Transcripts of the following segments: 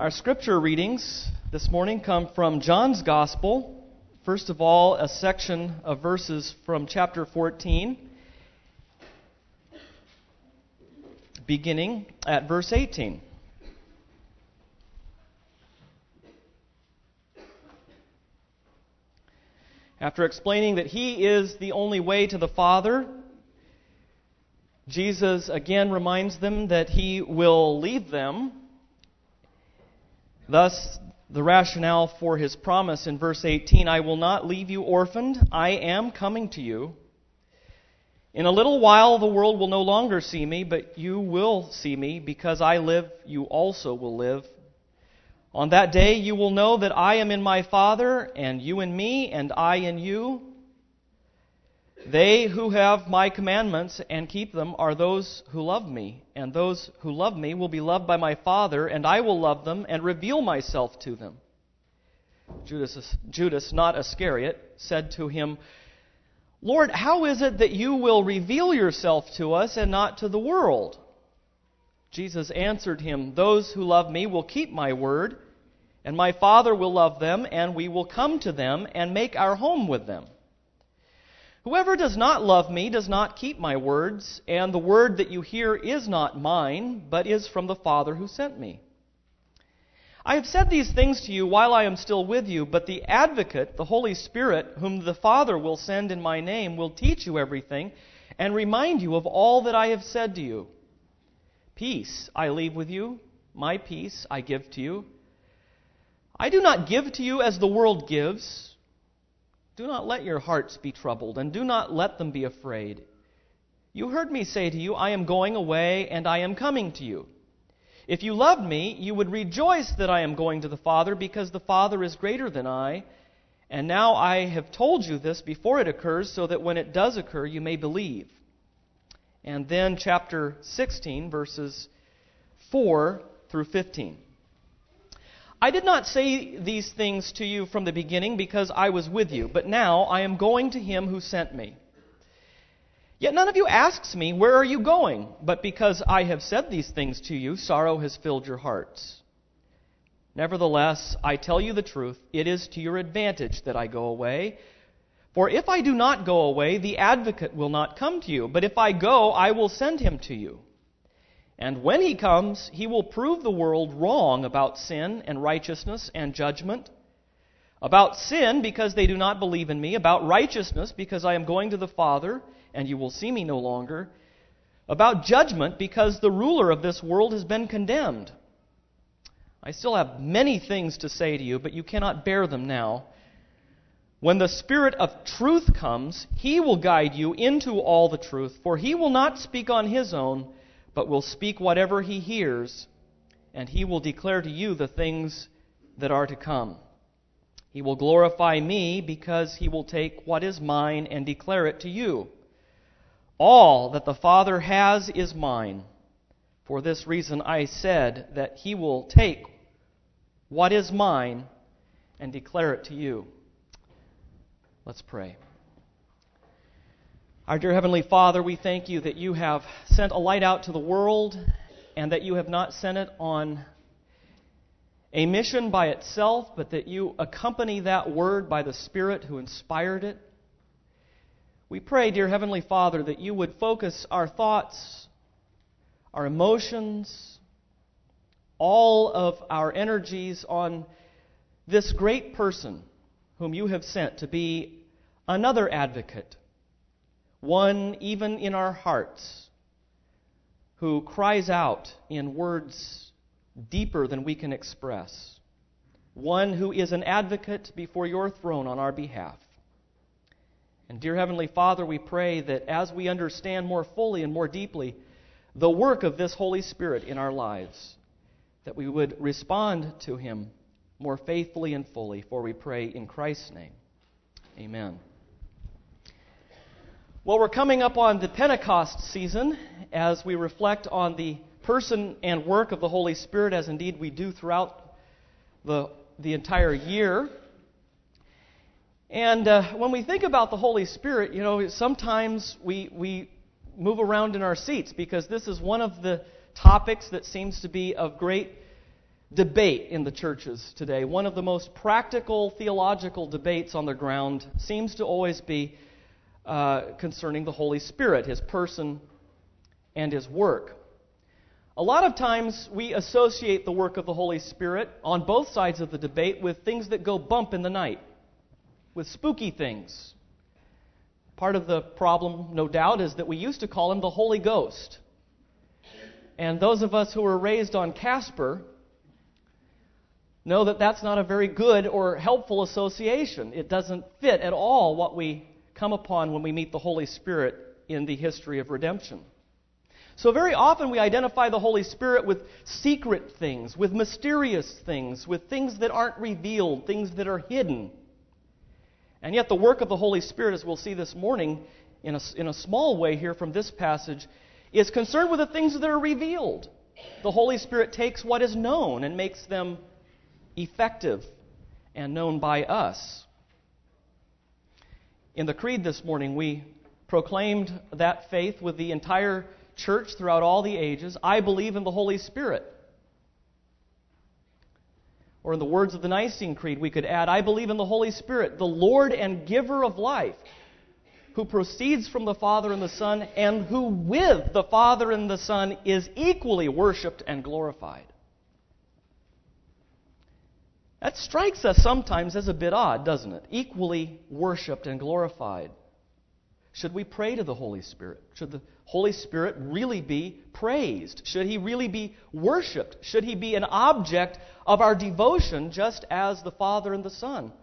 Our scripture readings this morning come from John's Gospel. First of all, a section of verses from chapter 14, beginning at verse 18. After explaining that He is the only way to the Father, Jesus again reminds them that He will leave them. Thus, the rationale for His promise in verse 18, I will not leave you orphaned, I am coming to you. In a little while the world will no longer see me, but you will see me. Because I live, you also will live. On that day you will know that I am in my Father, and you in me, and I in you. They who have my commandments and keep them are those who love me, and those who love me will be loved by my Father, and I will love them and reveal myself to them. Judas, not Iscariot, said to Him, Lord, how is it that you will reveal yourself to us and not to the world? Jesus answered him, Those who love me will keep my word, and my Father will love them, and we will come to them and make our home with them. Whoever does not love me does not keep my words, and the word that you hear is not mine, but is from the Father who sent me. I have said these things to you while I am still with you, but the Advocate, the Holy Spirit, whom the Father will send in my name, will teach you everything and remind you of all that I have said to you. Peace I leave with you, my peace I give to you. I do not give to you as the world gives. Do not let your hearts be troubled, and do not let them be afraid. You heard me say to you, I am going away, and I am coming to you. If you loved me, you would rejoice that I am going to the Father, because the Father is greater than I. And now I have told you this before it occurs, so that when it does occur, you may believe. And then chapter 16, verses 4 through 15. I did not say these things to you from the beginning because I was with you, but now I am going to Him who sent me. Yet none of you asks me, Where are you going? But because I have said these things to you, sorrow has filled your hearts. Nevertheless, I tell you the truth, it is to your advantage that I go away. For if I do not go away, the Advocate will not come to you. But if I go, I will send Him to you. And when He comes, He will prove the world wrong about sin and righteousness and judgment. About sin, because they do not believe in me. About righteousness, because I am going to the Father, and you will see me no longer. About judgment, because the ruler of this world has been condemned. I still have many things to say to you, but you cannot bear them now. When the Spirit of truth comes, He will guide you into all the truth, for He will not speak on His own, but will speak whatever He hears, and He will declare to you the things that are to come. He will glorify me, because He will take what is mine and declare it to you. All that the Father has is mine. For this reason I said that He will take what is mine and declare it to you. Let's pray. Our dear Heavenly Father, we thank You that You have sent a light out to the world, and that You have not sent it on a mission by itself, but that You accompany that word by the Spirit who inspired it. We pray, dear Heavenly Father, that You would focus our thoughts, our emotions, all of our energies on this great person whom You have sent to be another advocate, one even in our hearts, who cries out in words deeper than we can express, one who is an advocate before Your throne on our behalf. And dear Heavenly Father, we pray that as we understand more fully and more deeply the work of this Holy Spirit in our lives, that we would respond to Him more faithfully and fully, for we pray in Christ's name. Amen. Well, we're coming up on the Pentecost season as we reflect on the person and work of the Holy Spirit, as indeed we do throughout the entire year. And when we think about the Holy Spirit, sometimes we move around in our seats, because this is one of the topics that seems to be of great debate in the churches today, one of the most practical theological debates on the ground, seems to always be concerning the Holy Spirit, His person and His work. A lot of times we associate the work of the Holy Spirit on both sides of the debate with things that go bump in the night, with spooky things. Part of the problem, no doubt, is that we used to call Him the Holy Ghost. And those of us who were raised on Casper know that that's not a very good or helpful association. It doesn't fit at all what we come upon when we meet the Holy Spirit in the history of redemption. So very often we identify the Holy Spirit with secret things, with mysterious things, with things that aren't revealed, things that are hidden. And yet the work of the Holy Spirit, as we'll see this morning, in a small way here from this passage, is concerned with the things that are revealed. The Holy Spirit takes what is known and makes them effective and known by us. In the Creed this morning, we proclaimed that faith with the entire church throughout all the ages. I believe in the Holy Spirit. Or in the words of the Nicene Creed, we could add, I believe in the Holy Spirit, the Lord and giver of life, who proceeds from the Father and the Son, and who with the Father and the Son is equally worshipped and glorified. That strikes us sometimes as a bit odd, doesn't it? Equally worshipped and glorified. Should we pray to the Holy Spirit? Should the Holy Spirit really be praised? Should He really be worshipped? Should He be an object of our devotion just as the Father and the Son?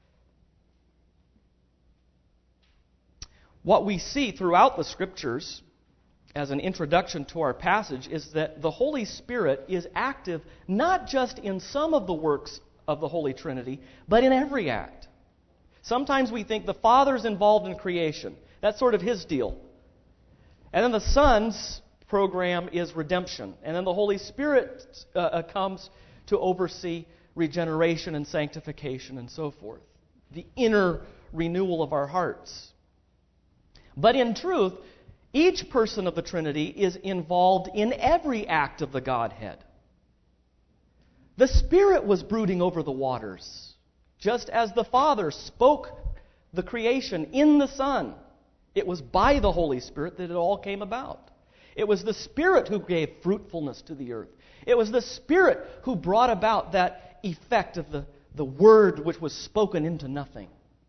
What we see throughout the Scriptures as an introduction to our passage is that the Holy Spirit is active not just in some of the works of the Holy Trinity, but in every act. Sometimes we think the Father's involved in creation. That's sort of His deal. And then the Son's program is redemption. And then the Holy Spirit comes to oversee regeneration and sanctification and so forth. The inner renewal of our hearts. But in truth, each person of the Trinity is involved in every act of the Godhead. The Spirit was brooding over the waters, just as the Father spoke the creation in the Son. It was by the Holy Spirit that it all came about. It was the Spirit who gave fruitfulness to the earth. It was the Spirit who brought about that effect of the Word which was spoken into nothing.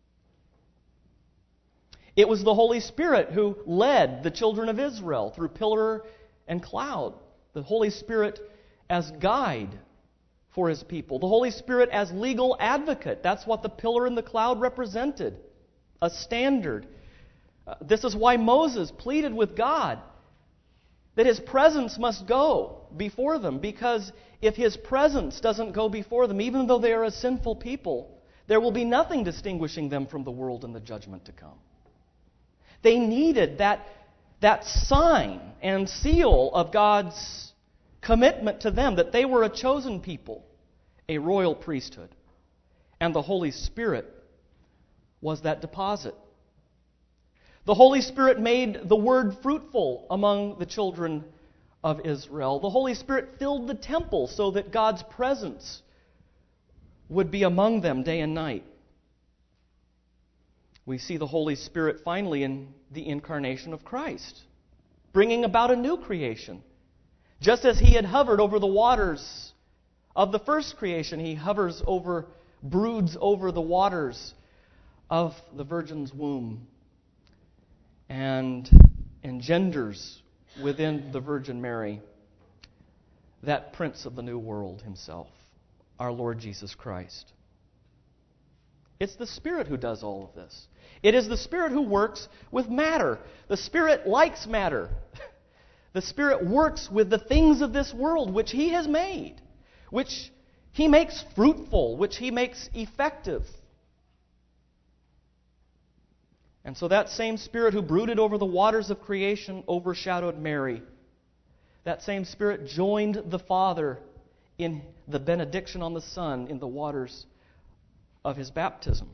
It was the Holy Spirit who led the children of Israel through pillar and cloud. The Holy Spirit as guide for His people. The Holy Spirit as legal advocate. That's what the pillar and the cloud represented. A standard. This is why Moses pleaded with God that his presence must go before them. Because if his presence doesn't go before them, even though they are a sinful people, there will be nothing distinguishing them from the world and the judgment to come. They needed that sign and seal of God's commitment to them, that they were a chosen people, a royal priesthood. And the Holy Spirit was that deposit. The Holy Spirit made the Word fruitful among the children of Israel. The Holy Spirit filled the temple so that God's presence would be among them day and night. We see the Holy Spirit finally in the incarnation of Christ, bringing about a new creation. Just as He had hovered over the waters of the first creation, He broods over the waters of the Virgin's womb and engenders within the Virgin Mary that Prince of the New World Himself, our Lord Jesus Christ. It's the Spirit who does all of this. It is the Spirit who works with matter. The Spirit likes matter. The Spirit works with the things of this world which He has made, which He makes fruitful, which He makes effective. And so that same Spirit who brooded over the waters of creation overshadowed Mary. That same Spirit joined the Father in the benediction on the Son in the waters of His baptism.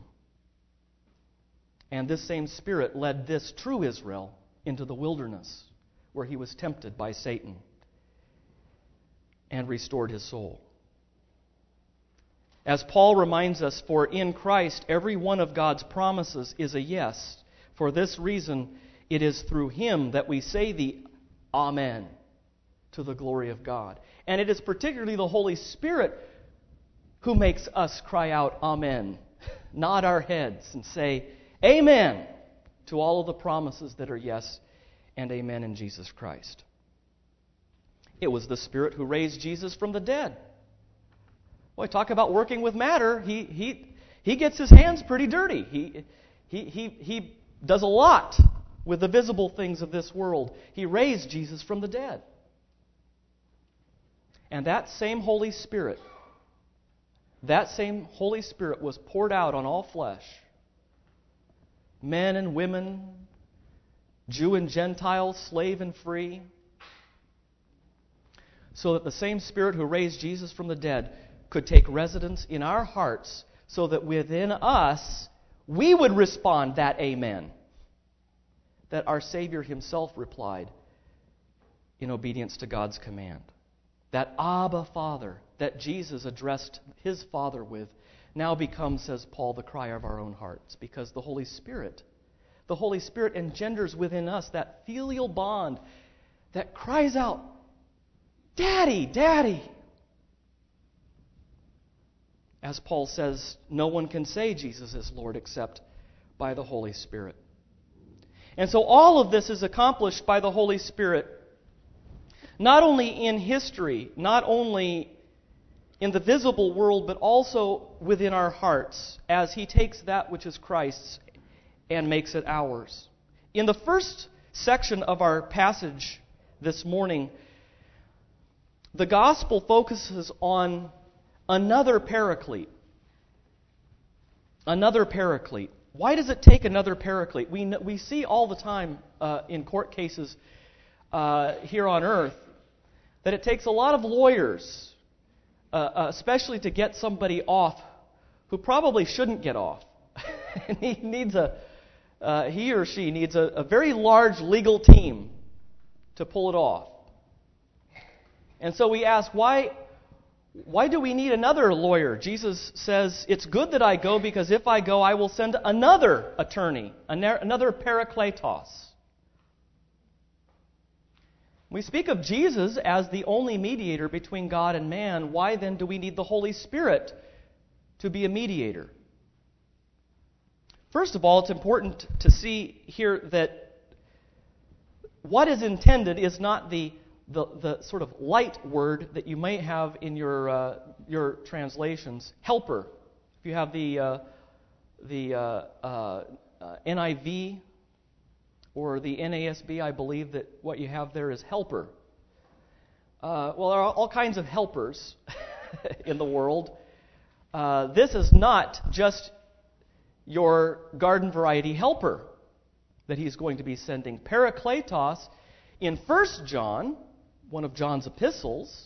And this same Spirit led this true Israel into the wilderness, where he was tempted by Satan and restored his soul. As Paul reminds us, for in Christ every one of God's promises is a yes. For this reason, it is through Him that we say the Amen to the glory of God. And it is particularly the Holy Spirit who makes us cry out Amen, nod our heads and say Amen to all of the promises that are yes and amen in Jesus Christ. It was the Spirit who raised Jesus from the dead. Boy, talk about working with matter. He gets his hands pretty dirty. He does a lot with the visible things of this world. He raised Jesus from the dead. And that same Holy Spirit was poured out on all flesh. Men and women, Jew and Gentile, slave and free. So that the same Spirit who raised Jesus from the dead could take residence in our hearts, so that within us we would respond that amen that our Savior Himself replied in obedience to God's command. That Abba, Father, that Jesus addressed His Father with, now becomes, says Paul, the cry of our own hearts, because the Holy Spirit engenders within us that filial bond that cries out, Daddy, Daddy. As Paul says, no one can say Jesus is Lord except by the Holy Spirit. And so all of this is accomplished by the Holy Spirit, not only in history, not only in the visible world, but also within our hearts, as He takes that which is Christ's and makes it ours. In the first section of our passage this morning, the gospel focuses on another paraclete. Another paraclete. Why does it take another paraclete? We see all the time in court cases here on earth that it takes a lot of lawyers, especially to get somebody off who probably shouldn't get off. And he or she needs a very large legal team to pull it off. And so we ask, why do we need another lawyer? Jesus says, it's good that I go, because if I go, I will send another attorney, another parakletos. We speak of Jesus as the only mediator between God and man. Why then do we need the Holy Spirit to be a mediator? First of all, it's important to see here that what is intended is not the sort of light word that you may have in your translations, helper. If you have the NIV or the NASB, I believe that what you have there is helper. Well, there are all kinds of helpers in the world. This is not just your garden variety helper that He's going to be sending. Parakletos in 1 John, one of John's epistles,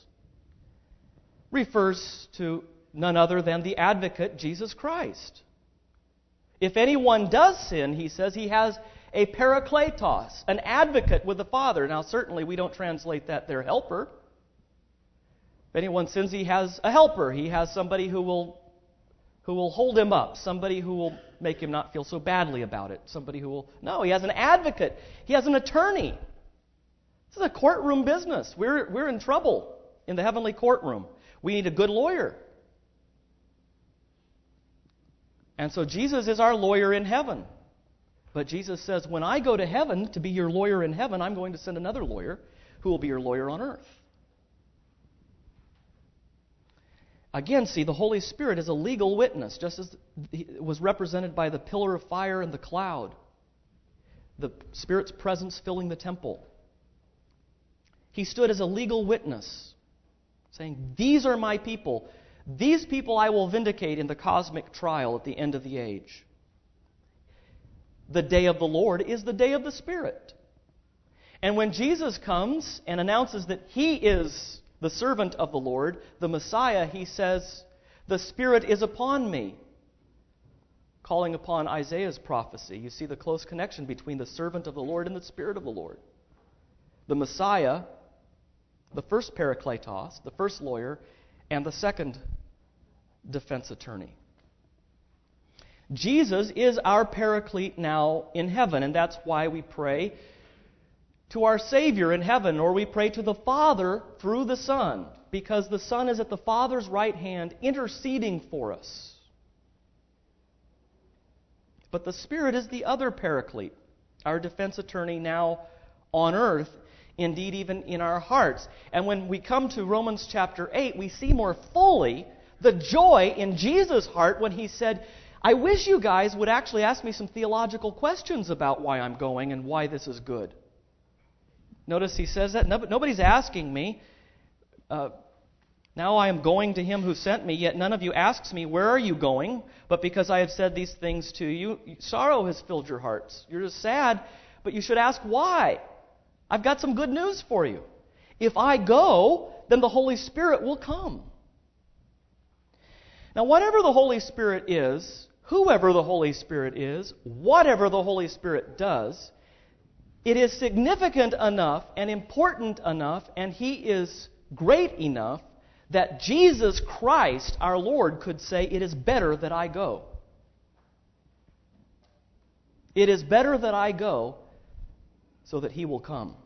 refers to none other than the advocate, Jesus Christ. If anyone does sin, he says, he has a parakletos, an advocate with the Father. Now, certainly we don't translate that there helper. If anyone sins, he has a helper. He has somebody who will hold him up, somebody who will make him not feel so badly about it, somebody who will... No, he has an advocate. He has an attorney. This is a courtroom business. We're in trouble in the heavenly courtroom. We need a good lawyer. And so Jesus is our lawyer in heaven. But Jesus says, when I go to heaven to be your lawyer in heaven, I'm going to send another lawyer who will be your lawyer on earth. Again, see, the Holy Spirit is a legal witness, just as it was represented by the pillar of fire and the cloud, the Spirit's presence filling the temple. He stood as a legal witness, saying, these are my people. These people I will vindicate in the cosmic trial at the end of the age. The day of the Lord is the day of the Spirit. And when Jesus comes and announces that He is the servant of the Lord, the Messiah, He says, the Spirit is upon me, calling upon Isaiah's prophecy. You see the close connection between the servant of the Lord and the Spirit of the Lord. The Messiah, the first parakletos, the first lawyer, and the second defense attorney. Jesus is our paraclete now in heaven, and that's why we pray to our Savior in heaven, or we pray to the Father through the Son, because the Son is at the Father's right hand interceding for us. But the Spirit is the other paraclete, our defense attorney now on earth, indeed even in our hearts. And when we come to Romans chapter 8, we see more fully the joy in Jesus' heart when he said, I wish you guys would actually ask me some theological questions about why I'm going and why this is good. Notice he says that. Nobody's asking me. Now I am going to him who sent me, yet none of you asks me, where are you going? But because I have said these things to you, sorrow has filled your hearts. You're just sad, but you should ask why. I've got some good news for you. If I go, then the Holy Spirit will come. Now, whatever the Holy Spirit is, whoever the Holy Spirit is, whatever the Holy Spirit does, it is significant enough and important enough, and He is great enough that Jesus Christ, our Lord, could say, it is better that I go. It is better that I go so that He will come.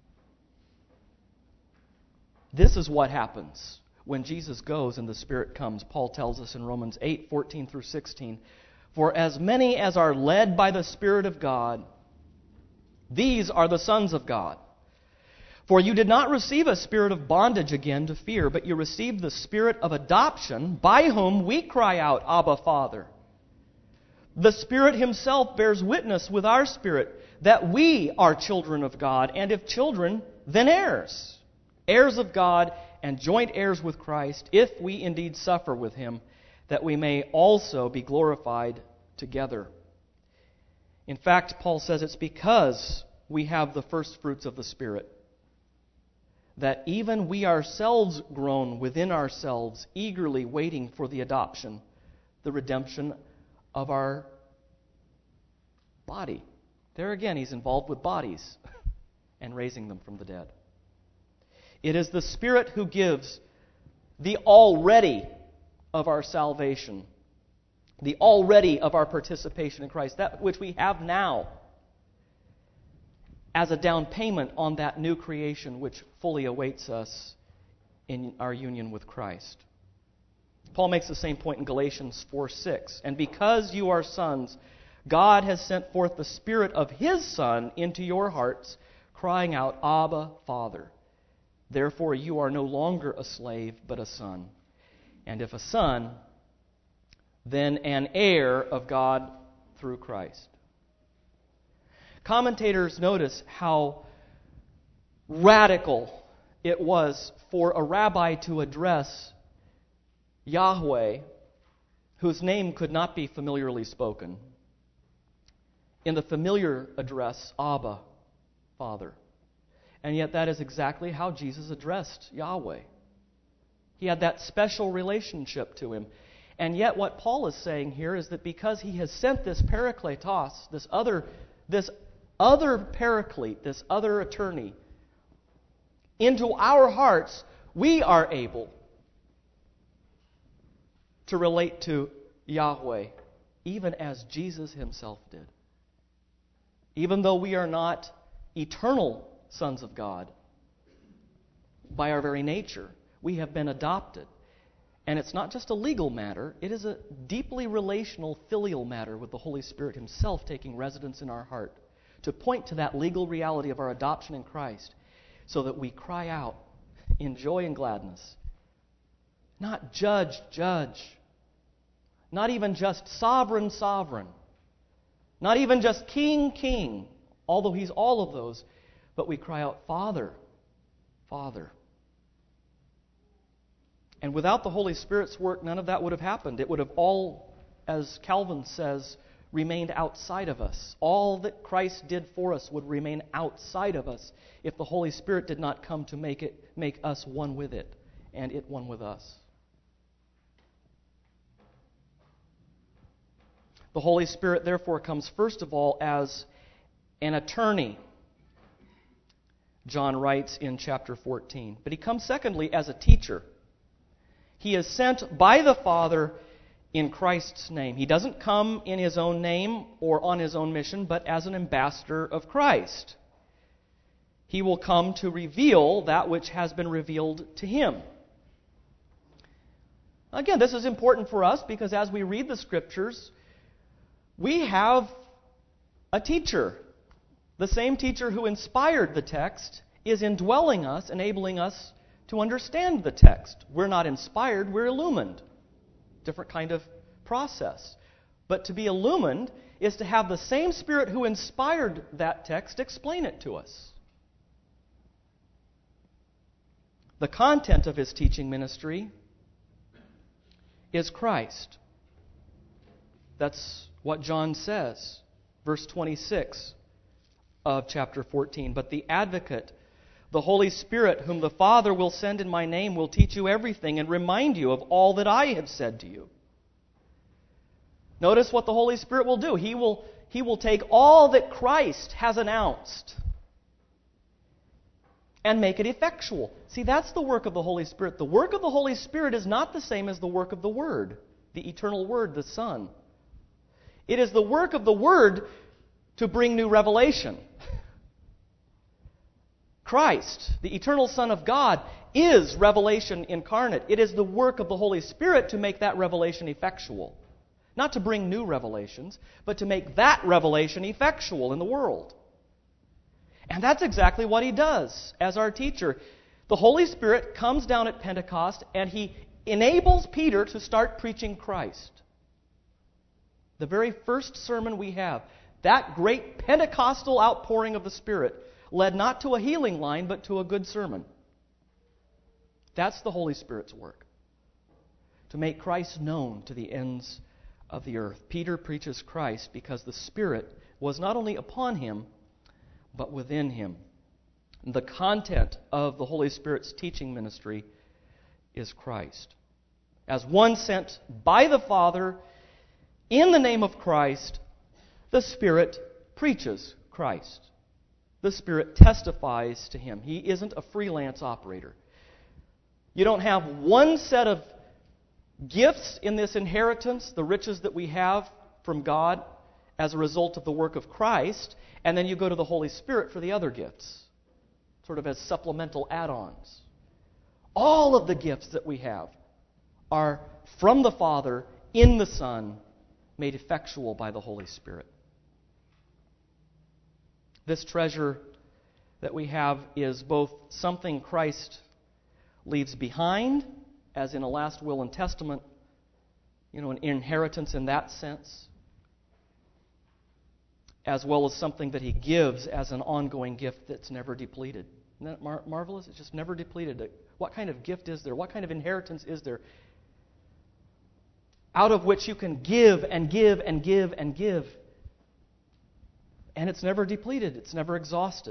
This is what happens when Jesus goes and the Spirit comes. Paul tells us in Romans 8:14 through 16, for as many as are led by the Spirit of God, these are the sons of God. For you did not receive a spirit of bondage again to fear, but you received the Spirit of adoption, by whom we cry out, Abba, Father. The Spirit Himself bears witness with our spirit that we are children of God, and if children, then heirs. Heirs of God and joint heirs with Christ, if we indeed suffer with Him, that we may also be glorified together. In fact, Paul says it's because we have the first fruits of the Spirit that even we ourselves groan within ourselves, eagerly waiting for the adoption, the redemption of our body. There again, he's involved with bodies and raising them from the dead. It is the Spirit who gives the already of our salvation, the already of our participation in Christ, that which we have now, as a down payment on that new creation which fully awaits us in our union with Christ. Paul makes the same point in Galatians 4:6. And because you are sons, God has sent forth the Spirit of His Son into your hearts, crying out, Abba, Father. Therefore you are no longer a slave, but a son. And if a son, then an heir of God through Christ. Commentators notice how radical it was for a rabbi to address Yahweh, whose name could not be familiarly spoken, in the familiar address, Abba, Father. And yet that is exactly how Jesus addressed Yahweh. He had that special relationship to Him. And yet what Paul is saying here is that because He has sent this Parakletos, this other paraclete, this other attorney, into our hearts, we are able to relate to Yahweh, even as Jesus Himself did. Even though we are not eternal sons of God, by our very nature, we have been adopted. And it's not just a legal matter, it is a deeply relational, filial matter with the Holy Spirit Himself taking residence in our heart, to point to that legal reality of our adoption in Christ, so that we cry out in joy and gladness. Not judge, judge. Not even just sovereign, sovereign. Not even just king, king, although He's all of those. But we cry out, Father, Father. And without the Holy Spirit's work, none of that would have happened. It would have all, as Calvin says, remained outside of us. All that Christ did for us would remain outside of us if the Holy Spirit did not come to make us one with it, and it one with us. The Holy Spirit, therefore, comes first of all as an attorney, John writes in chapter 14. But He comes secondly as a teacher. He is sent by the Father in Christ's name. He doesn't come in his own name or on his own mission, but as an ambassador of Christ. He will come to reveal that which has been revealed to him. Again, this is important for us because as we read the Scriptures, we have a teacher. The same teacher who inspired the text is indwelling us, enabling us to understand the text. We're not inspired, we're illumined. Different kind of process. But to be illumined is to have the same Spirit who inspired that text explain it to us. The content of his teaching ministry is Christ. That's what John says. Verse 26 of chapter 14. But the Advocate, the Holy Spirit, whom the Father will send in my name, will teach you everything and remind you of all that I have said to you. Notice what the Holy Spirit will do. He will take all that Christ has announced and make it effectual. See, that's the work of the Holy Spirit. The work of the Holy Spirit is not the same as the work of the Word, the eternal Word, the Son. It is the work of the Word to bring new revelation. Christ, the eternal Son of God, is revelation incarnate. It is the work of the Holy Spirit to make that revelation effectual. Not to bring new revelations, but to make that revelation effectual in the world. And that's exactly what he does as our teacher. The Holy Spirit comes down at Pentecost and he enables Peter to start preaching Christ. The very first sermon we have, that great Pentecostal outpouring of the Spirit, led not to a healing line, but to a good sermon. That's the Holy Spirit's work, to make Christ known to the ends of the earth. Peter preaches Christ because the Spirit was not only upon him, but within him. The content of the Holy Spirit's teaching ministry is Christ. As one sent by the Father in the name of Christ, the Spirit preaches Christ. The Spirit testifies to him. He isn't a freelance operator. You don't have one set of gifts in this inheritance, the riches that we have from God as a result of the work of Christ, and then you go to the Holy Spirit for the other gifts, sort of as supplemental add-ons. All of the gifts that we have are from the Father in the Son, made effectual by the Holy Spirit. This treasure that we have is both something Christ leaves behind, as in a last will and testament, an inheritance in that sense, as well as something that he gives as an ongoing gift that's never depleted. Isn't that marvelous? It's just never depleted. What kind of gift is there? What kind of inheritance is there out of which you can give and give and give and give? And it's never depleted. It's never exhausted.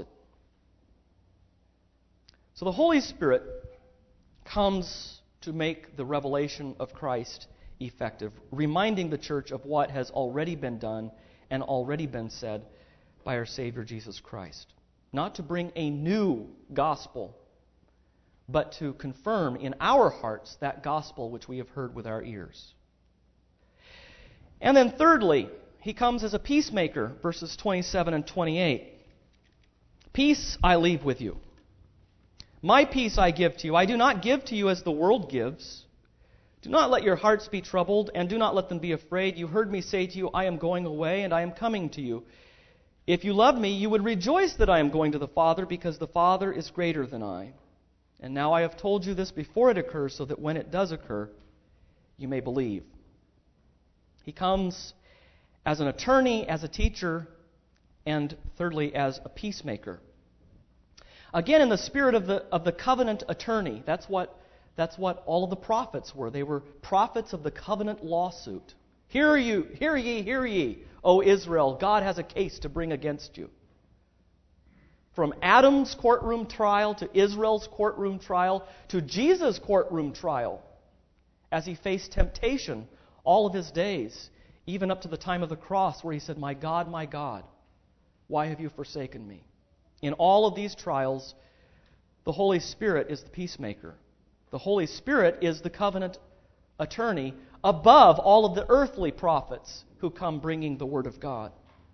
So the Holy Spirit comes to make the revelation of Christ effective, reminding the church of what has already been done and already been said by our Savior Jesus Christ. Not to bring a new gospel, but to confirm in our hearts that gospel which we have heard with our ears. And then thirdly, he comes as a peacemaker, verses 27 and 28. Peace I leave with you. My peace I give to you. I do not give to you as the world gives. Do not let your hearts be troubled, and do not let them be afraid. You heard me say to you, I am going away, and I am coming to you. If you loved me, you would rejoice that I am going to the Father, because the Father is greater than I. And now I have told you this before it occurs, so that when it does occur, you may believe. He comes as an attorney, as a teacher, and thirdly, as a peacemaker. Again, in the spirit of the covenant attorney, that's what all of the prophets were. They were prophets of the covenant lawsuit. Hear ye, O Israel, God has a case to bring against you. From Adam's courtroom trial to Israel's courtroom trial to Jesus' courtroom trial, as he faced temptation all of his days, even up to the time of the cross where he said, my God, why have you forsaken me? In all of these trials, the Holy Spirit is the peacemaker. The Holy Spirit is the covenant attorney above all of the earthly prophets who come bringing the Word of God.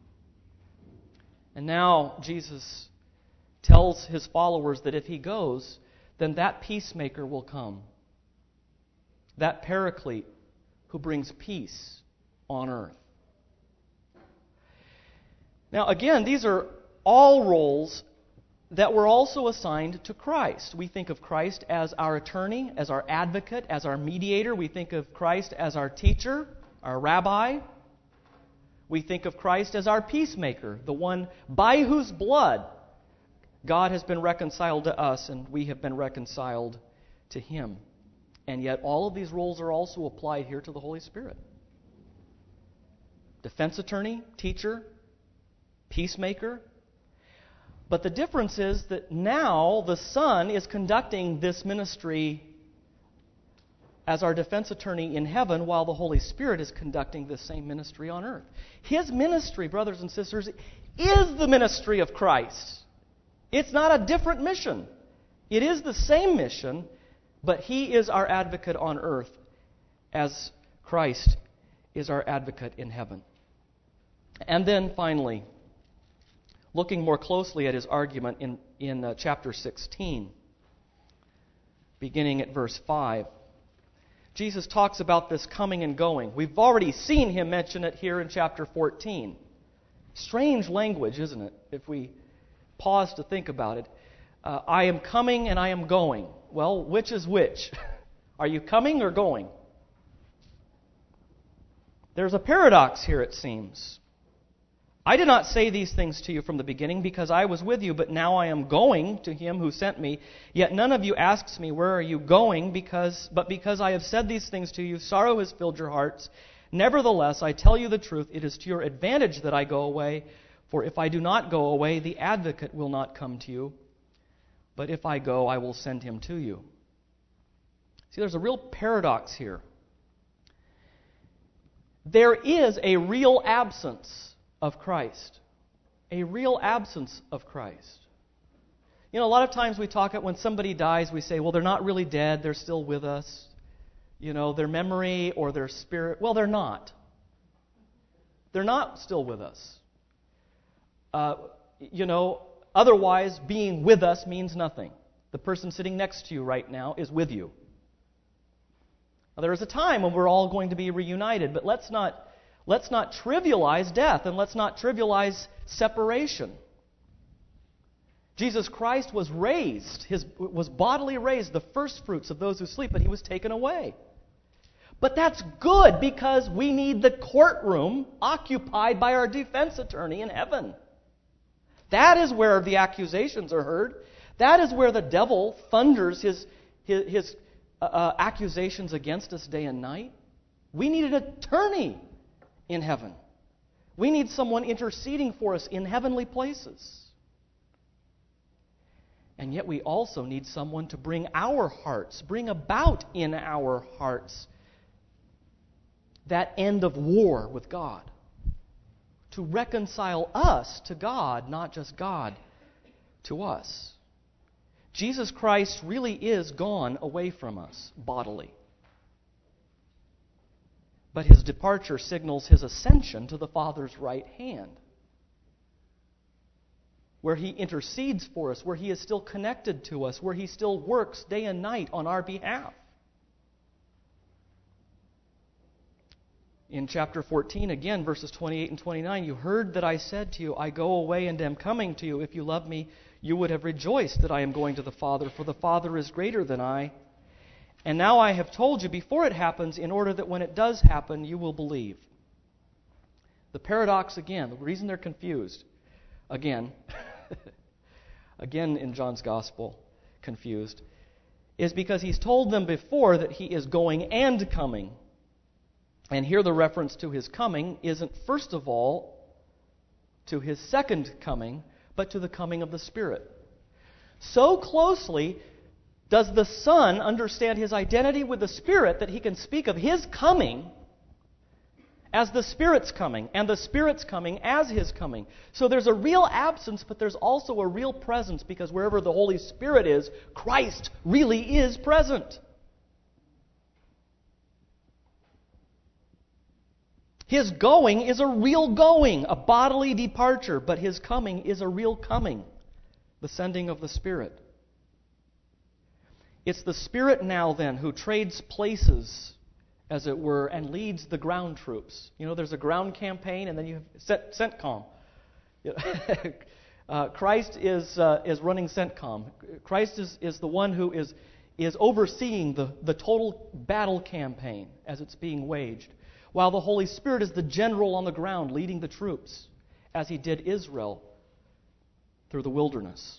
And now Jesus tells His followers that if He goes, then that peacemaker will come. That paraclete who brings peace on earth. Now again, these are all roles that were also assigned to Christ. We think of Christ as our attorney, as our advocate, as our mediator. We think of Christ as our teacher, our rabbi. We think of Christ as our peacemaker, the one by whose blood God has been reconciled to us and we have been reconciled to Him. And yet all of these roles are also applied here to the Holy Spirit. Defense attorney, teacher, peacemaker. But the difference is that now the Son is conducting this ministry as our defense attorney in heaven, while the Holy Spirit is conducting this same ministry on earth. His ministry, brothers and sisters, is the ministry of Christ. It's not a different mission. It is the same mission, but He is our advocate on earth as Christ is our advocate in heaven. And then finally, looking more closely at His argument in chapter 16, beginning at verse 5. Jesus talks about this coming and going. We've already seen Him mention it here in chapter 14. Strange language, isn't it, if we pause to think about it. I am coming and I am going. Well, which is which? Are you coming or going? There's a paradox here, it seems. I did not say these things to you from the beginning because I was with you, but now I am going to Him who sent me. Yet none of you asks me, where are you going? But because I have said these things to you, sorrow has filled your hearts. Nevertheless, I tell you the truth, it is to your advantage that I go away. For if I do not go away, the advocate will not come to you. But if I go, I will send him to you. See, there's a real paradox here. There is a real absence of Christ. A real absence of Christ. You know, a lot of times we talk about when somebody dies, we say, well, they're not really dead, they're still with us. You know, their memory or their spirit, well, they're not. They're not still with us. Otherwise, being with us means nothing. The person sitting next to you right now is with you. Now, there is a time when we're all going to be reunited, but let's not trivialize death and let's not trivialize separation. Jesus Christ was raised, was bodily raised, the first fruits of those who sleep, but He was taken away. But that's good because we need the courtroom occupied by our defense attorney in heaven. That is where the accusations are heard. That is where the devil thunders his accusations against us day and night. We need an attorney in heaven. We need someone interceding for us in heavenly places. And yet we also need someone to bring about in our hearts that end of war with God. To reconcile us to God, not just God to us. Jesus Christ really is gone away from us bodily. But His departure signals His ascension to the Father's right hand, where He intercedes for us, where He is still connected to us, where He still works day and night on our behalf. In chapter 14, again, verses 28 and 29, you heard that I said to you, I go away and am coming to you. If you love me, you would have rejoiced that I am going to the Father, for the Father is greater than I. And now I have told you before it happens, in order that when it does happen, you will believe. The paradox again, the reason they're confused, again in John's Gospel, confused, is because He's told them before that He is going and coming. And here the reference to His coming isn't first of all to His second coming, but to the coming of the Spirit. So closely does the Son understand His identity with the Spirit that He can speak of His coming as the Spirit's coming, and the Spirit's coming as His coming. So there's a real absence, but there's also a real presence, because wherever the Holy Spirit is, Christ really is present. His going is a real going, a bodily departure, but His coming is a real coming, the sending of the Spirit. It's the Spirit now then who trades places, as it were, and leads the ground troops. You know, there's a ground campaign and then you have CENTCOM. Christ is running CENTCOM. Christ is the one who is overseeing the total battle campaign as it's being waged, while the Holy Spirit is the general on the ground leading the troops, as He did Israel through the wilderness.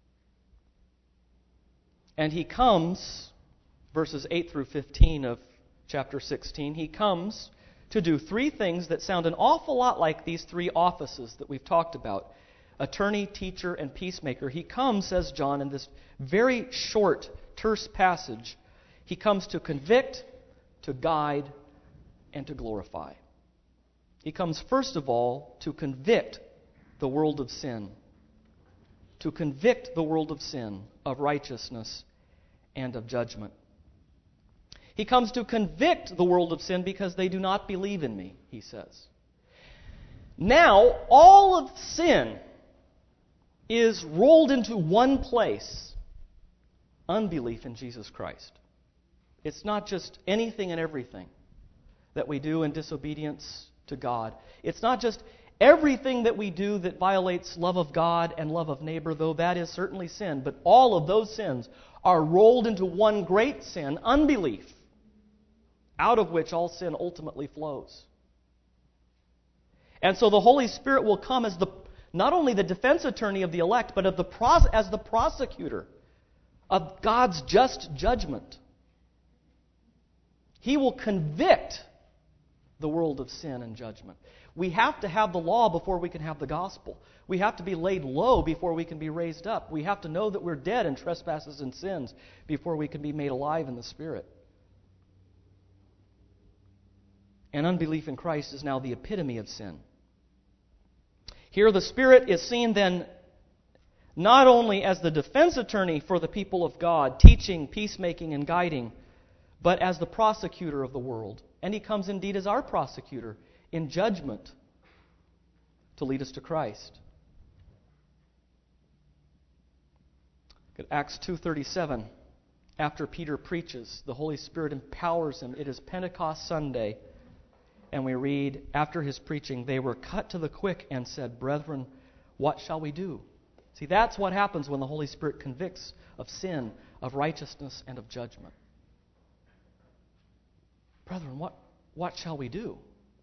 And He comes, verses 8 through 15 of chapter 16, He comes to do three things that sound an awful lot like these three offices that we've talked about: attorney, teacher, and peacemaker. He comes, says John, in this very short, terse passage, He comes to convict, to guide, and to glorify. He comes, first of all, to convict the world of sin. To convict the world of sin, of righteousness, and of judgment. He comes to convict the world of sin because they do not believe in me, He says. Now, all of sin is rolled into one place: unbelief in Jesus Christ. It's not just anything and everything that we do in disobedience to God. It's not just everything that we do that violates love of God and love of neighbor, though that is certainly sin. But all of those sins are rolled into one great sin, unbelief, out of which all sin ultimately flows. And so the Holy Spirit will come as not only the defense attorney of the elect, but as the prosecutor of God's just judgment. He will convict the world of sin and judgment. We have to have the law before we can have the gospel. We have to be laid low before we can be raised up. We have to know that we're dead in trespasses and sins before we can be made alive in the Spirit. And unbelief in Christ is now the epitome of sin. Here the Spirit is seen then not only as the defense attorney for the people of God, teaching, peacemaking, and guiding, but as the prosecutor of the world. And He comes indeed as our prosecutor in judgment to lead us to Christ. Look at Acts 2:37. After Peter preaches, the Holy Spirit empowers him. It is Pentecost Sunday. And we read, after his preaching, they were cut to the quick and said, "Brethren, what shall we do?" See, that's what happens when the Holy Spirit convicts of sin, of righteousness, and of judgment. Brethren, what shall we do?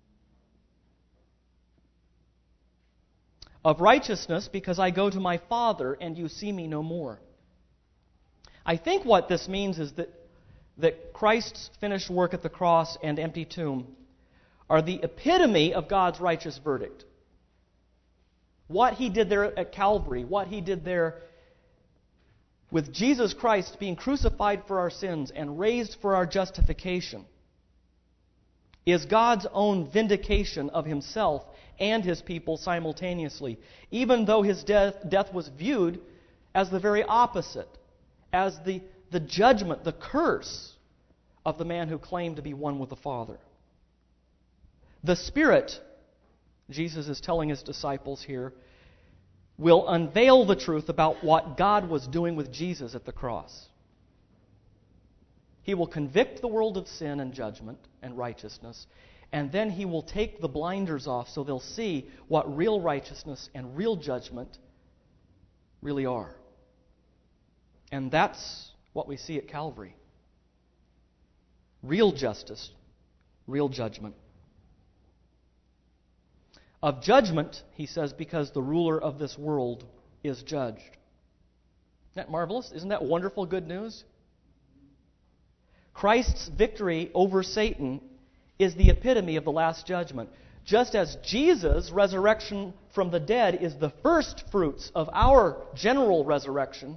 Of righteousness, because I go to my Father, and you see me no more. I think what this means is that Christ's finished work at the cross and empty tomb are the epitome of God's righteous verdict. What He did there at Calvary, what He did there with Jesus Christ being crucified for our sins and raised for our justification, is God's own vindication of Himself and His people simultaneously, even though His death was viewed as the very opposite, as the judgment, the curse of the man who claimed to be one with the Father. The Spirit, Jesus is telling His disciples here, will unveil the truth about what God was doing with Jesus at the cross. He will convict the world of sin and judgment and righteousness, and then He will take the blinders off so they'll see what real righteousness and real judgment really are. And that's what we see at Calvary. Real justice, real judgment. Of judgment, he says, because the ruler of this world is judged. Isn't that marvelous? Isn't that wonderful good news? Christ's victory over Satan is the epitome of the last judgment. Just as Jesus' resurrection from the dead is the first fruits of our general resurrection,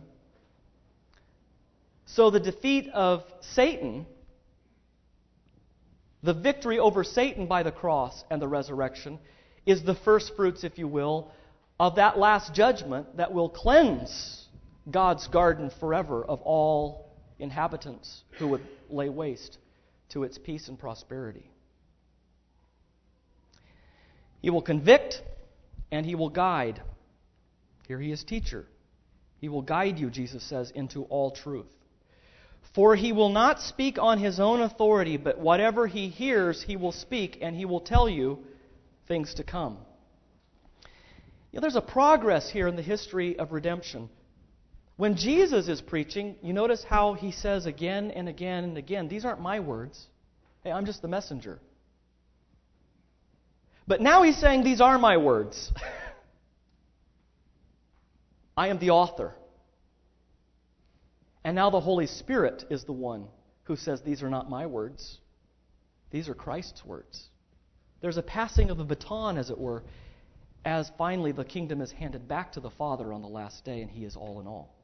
so the defeat of Satan, the victory over Satan by the cross and the resurrection, is the first fruits, if you will, of that last judgment that will cleanse God's garden forever of all inhabitants who would lay waste to its peace and prosperity. He will convict and He will guide. Here He is teacher. He will guide you, Jesus says, into all truth. For He will not speak on His own authority, but whatever He hears, He will speak, and He will tell you things to come. There's a progress here in the history of redemption. When Jesus is preaching, you notice how He says again and again and again, these aren't my words. Hey, I'm just the messenger. But now He's saying, these are my words. I am the author. And now the Holy Spirit is the one who says, these are not my words. These are Christ's words. There's a passing of the baton, as it were, as finally the kingdom is handed back to the Father on the last day, and He is all in all.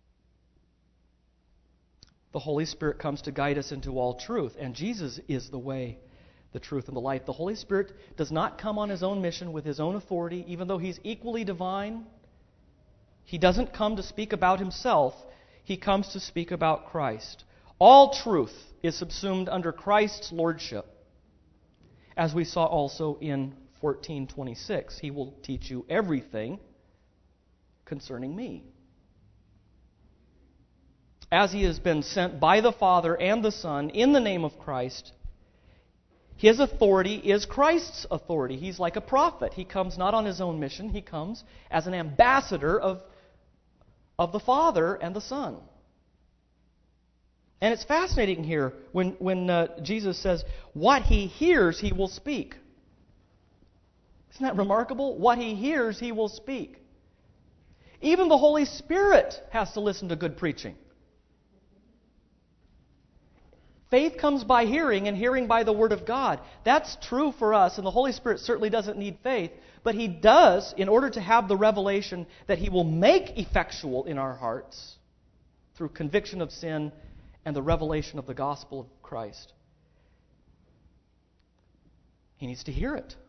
The Holy Spirit comes to guide us into all truth, and Jesus is the way, the truth, and the life. The Holy Spirit does not come on His own mission with His own authority, even though He's equally divine. He doesn't come to speak about Himself. He comes to speak about Christ. All truth is subsumed under Christ's lordship, as we saw also in 14:26. He will teach you everything concerning me. As He has been sent by the Father and the Son in the name of Christ, His authority is Christ's authority. He's like a prophet. He comes not on His own mission. He comes as an ambassador of the Father and the Son. And it's fascinating here when Jesus says, what He hears, He will speak. Isn't that remarkable? What He hears, He will speak. Even the Holy Spirit has to listen to good preaching. Faith comes by hearing, and hearing by the Word of God. That's true for us, and the Holy Spirit certainly doesn't need faith, but He does in order to have the revelation that He will make effectual in our hearts through conviction of sin and the revelation of the gospel of Christ. He needs to hear it.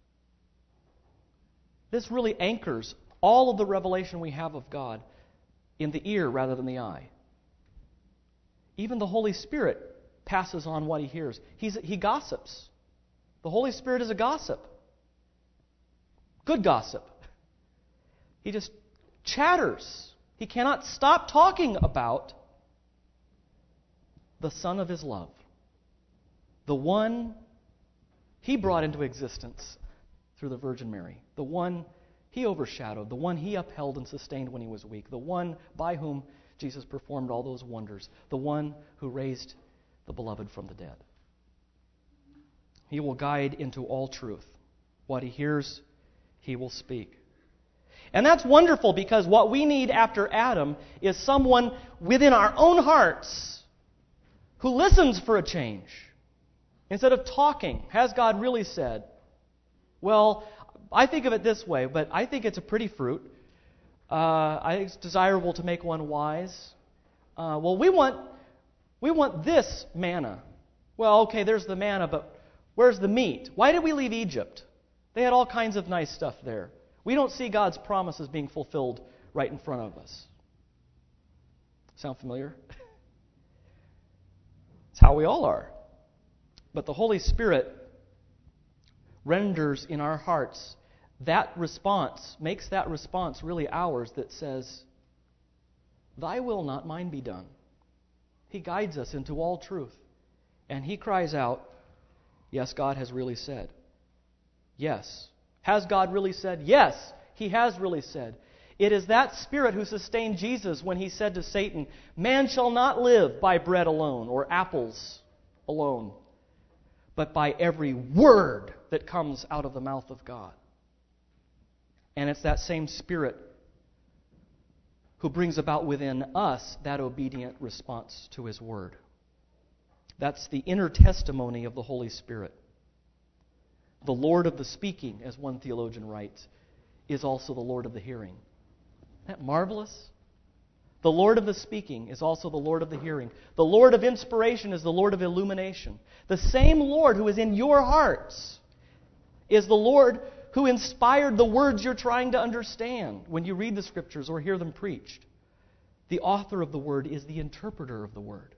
This really anchors all of the revelation we have of God in the ear rather than the eye. Even the Holy Spirit passes on what He hears. He gossips. The Holy Spirit is a gossip. Good gossip. He just chatters. He cannot stop talking about the Son of His love. The one He brought into existence through the Virgin Mary. The one He overshadowed. The one He upheld and sustained when He was weak. The one by whom Jesus performed all those wonders. The one who raised the beloved from the dead. He will guide into all truth. What He hears, He will speak. And that's wonderful, because what we need after Adam is someone within our own hearts who listens for a change. Instead of talking, has God really said? Well, I think of it this way, but I think it's a pretty fruit. I think it's desirable to make one wise. Well, we want this manna. Well, okay, there's the manna, but where's the meat? Why did we leave Egypt? They had all kinds of nice stuff there. We don't see God's promises being fulfilled right in front of us. Sound familiar? It's how we all are. But the Holy Spirit renders in our hearts that response, makes that response really ours, that says, Thy will, not mine, be done. He guides us into all truth. And He cries out, yes, God has really said. Yes. Has God really said? Yes, He has really said. It is that Spirit who sustained Jesus when He said to Satan, man shall not live by bread alone or apples alone, but by every word that comes out of the mouth of God. And it's that same Spirit who brings about within us that obedient response to His Word. That's the inner testimony of the Holy Spirit. The Lord of the speaking, as one theologian writes, is also the Lord of the hearing. Isn't that marvelous? The Lord of the speaking is also the Lord of the hearing. The Lord of inspiration is the Lord of illumination. The same Lord who is in your hearts is the Lord who inspired the words you're trying to understand when you read the Scriptures or hear them preached. The author of the Word is the interpreter of the Word.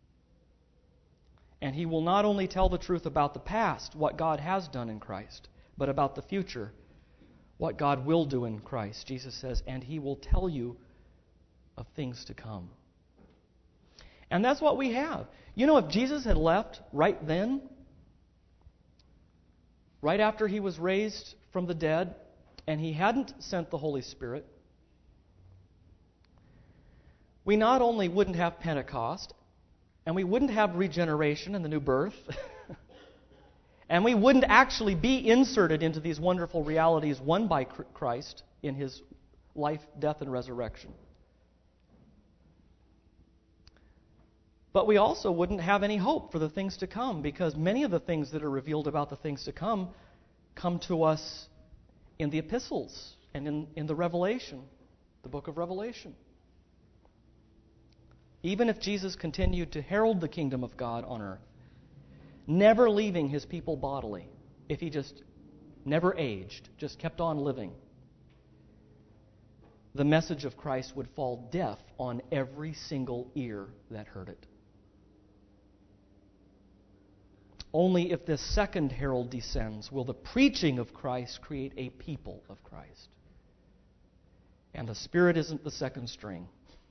And He will not only tell the truth about the past, what God has done in Christ, but about the future, what God will do in Christ. Jesus says, and He will tell you of things to come. And that's what we have. You know, if Jesus had left right then, right after He was raised from the dead, and He hadn't sent the Holy Spirit, we not only wouldn't have Pentecost, and we wouldn't have regeneration and the new birth, and we wouldn't actually be inserted into these wonderful realities won by Christ in His life, death, and resurrection. But we also wouldn't have any hope for the things to come, because many of the things that are revealed about the things to come to us in the epistles and in the Revelation, the book of Revelation. Even if Jesus continued to herald the kingdom of God on earth, never leaving His people bodily, if He just never aged, just kept on living, the message of Christ would fall deaf on every single ear that heard it. Only if this second herald descends will the preaching of Christ create a people of Christ. And the Spirit isn't the second string.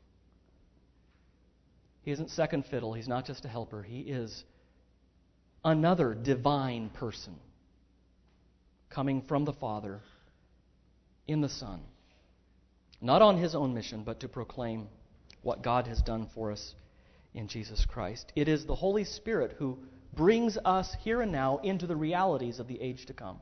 He isn't second fiddle. He's not just a helper. He is another divine person coming from the Father in the Son. Not on His own mission, but to proclaim what God has done for us in Jesus Christ. It is the Holy Spirit who brings us here and now into the realities of the age to come.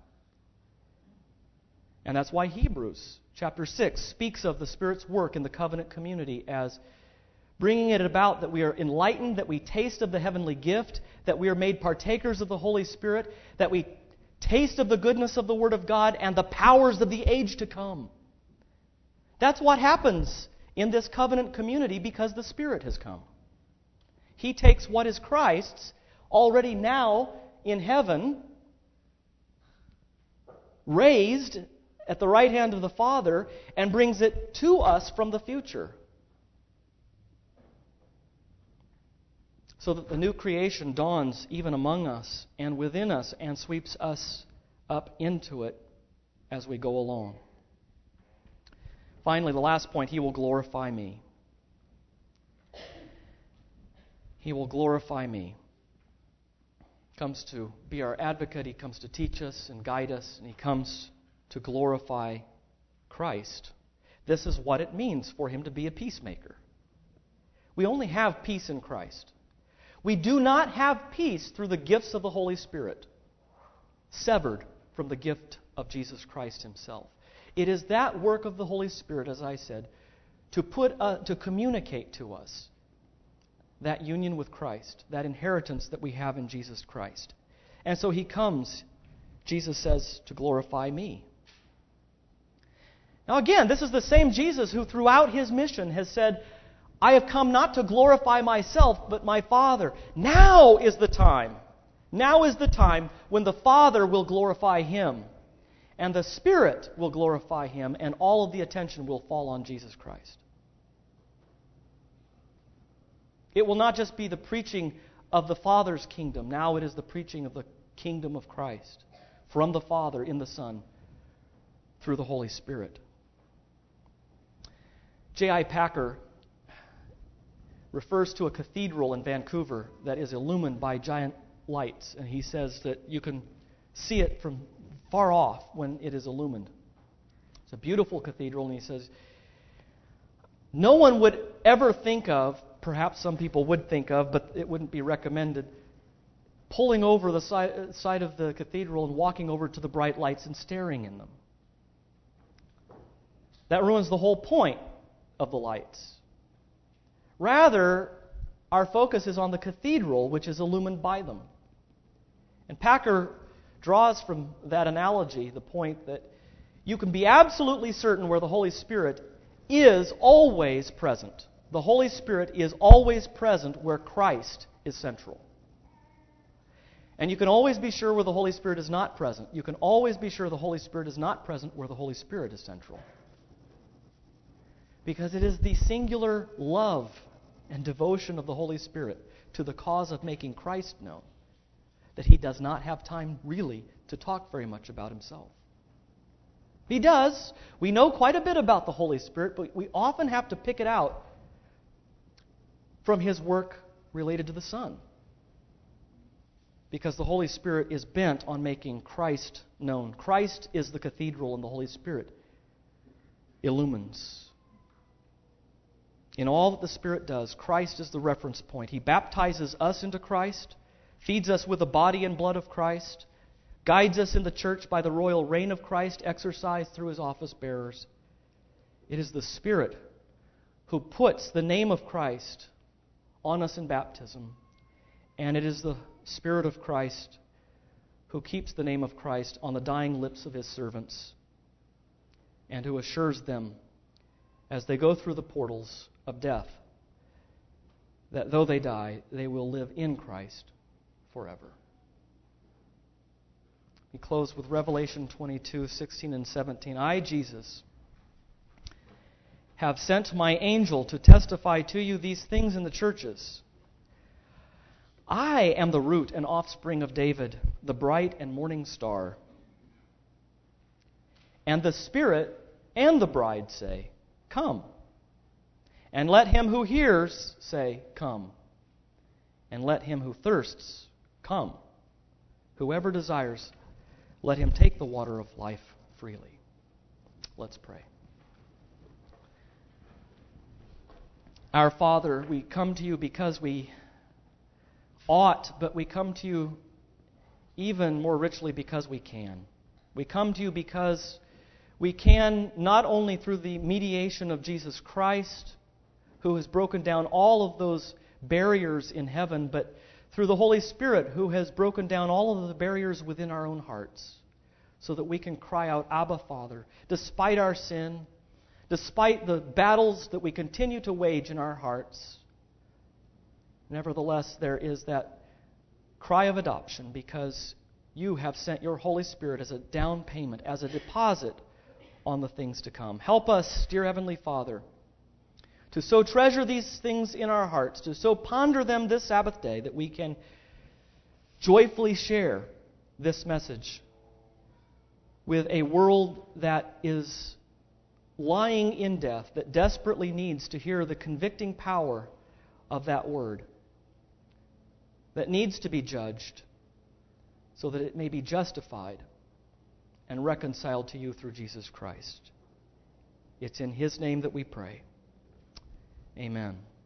And that's why Hebrews chapter 6 speaks of the Spirit's work in the covenant community as bringing it about that we are enlightened, that we taste of the heavenly gift, that we are made partakers of the Holy Spirit, that we taste of the goodness of the Word of God and the powers of the age to come. That's what happens in this covenant community because the Spirit has come. He takes what is Christ's already now in heaven, raised at the right hand of the Father, and brings it to us from the future. So that the new creation dawns even among us and within us and sweeps us up into it as we go along. Finally, the last point, He will glorify me. He will glorify me. He comes to be our advocate. He comes to teach us and guide us. And He comes to glorify Christ. This is what it means for Him to be a peacemaker. We only have peace in Christ. We do not have peace through the gifts of the Holy Spirit, severed from the gift of Jesus Christ Himself. It is that work of the Holy Spirit, as I said, to communicate to us that union with Christ, that inheritance that we have in Jesus Christ. And so He comes, Jesus says, to glorify me. Now again, this is the same Jesus who throughout His mission has said, I have come not to glorify myself, but my Father. Now is the time. Now is the time when the Father will glorify Him, and the Spirit will glorify Him, and all of the attention will fall on Jesus Christ. It will not just be the preaching of the Father's kingdom. Now it is the preaching of the kingdom of Christ from the Father in the Son through the Holy Spirit. J.I. Packer refers to a cathedral in Vancouver that is illumined by giant lights, and he says that you can see it from far off when it is illumined. It's a beautiful cathedral, and he says, no one would ever think of, perhaps some people would think of, but it wouldn't be recommended, pulling over the side of the cathedral and walking over to the bright lights and staring in them. That ruins the whole point of the lights. Rather, our focus is on the cathedral, which is illumined by them. And Packer draws from that analogy the point that you can be absolutely certain where the Holy Spirit is always present. The Holy Spirit is always present where Christ is central. And you can always be sure where the Holy Spirit is not present. You can always be sure the Holy Spirit is not present where the Holy Spirit is central. Because it is the singular love and devotion of the Holy Spirit to the cause of making Christ known that he does not have time really to talk very much about himself. He does. We know quite a bit about the Holy Spirit, but we often have to pick it out from his work related to the Son. Because the Holy Spirit is bent on making Christ known. Christ is the cathedral, and the Holy Spirit illumines. In all that the Spirit does, Christ is the reference point. He baptizes us into Christ, feeds us with the body and blood of Christ, guides us in the church by the royal reign of Christ exercised through his office bearers. It is the Spirit who puts the name of Christ on us in baptism, and it is the Spirit of Christ who keeps the name of Christ on the dying lips of his servants and who assures them as they go through the portals of death that though they die, they will live in Christ forever. We close with Revelation 22:16 and 17. I, Jesus, have sent my angel to testify to you these things in the churches. I am the root and offspring of David, the bright and morning star. And the Spirit and the bride say, Come. And let him who hears say, Come. And let him who thirsts come. Whoever desires, let him take the water of life freely. Let's pray. Our Father, we come to you because we ought, but we come to you even more richly because we can. We come to you because we can not only through the mediation of Jesus Christ, who has broken down all of those barriers in heaven, but through the Holy Spirit, who has broken down all of the barriers within our own hearts, so that we can cry out, Abba, Father, despite our sin, despite the battles that we continue to wage in our hearts. Nevertheless, there is that cry of adoption because you have sent your Holy Spirit as a down payment, as a deposit on the things to come. Help us, dear Heavenly Father, to so treasure these things in our hearts, to so ponder them this Sabbath day that we can joyfully share this message with a world that is lying in death, that desperately needs to hear the convicting power of that word, that needs to be judged so that it may be justified and reconciled to you through Jesus Christ. It's in His name that we pray. Amen.